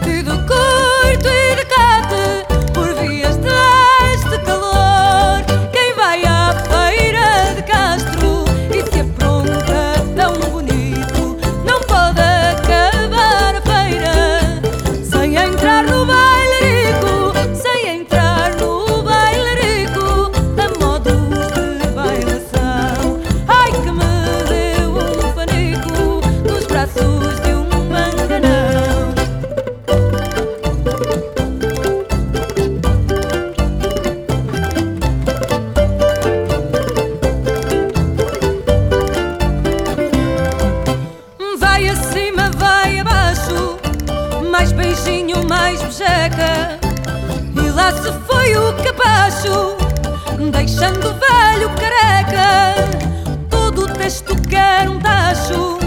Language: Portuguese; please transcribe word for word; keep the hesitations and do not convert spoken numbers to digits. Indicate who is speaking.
Speaker 1: Vestido curto e decate por vias de este calor. Quem vai à feira de Castro e se apronta tão bonito não pode acabar a feira sem entrar no bailarico, sem entrar no bailarico a modos de bailação. Ai que me deu um panico nos braços de um manganão. Vai acima, vai abaixo, mais beijinho, mais bejeca, e lá se foi o capacho, deixando o velho careca. Todo o texto quer um tacho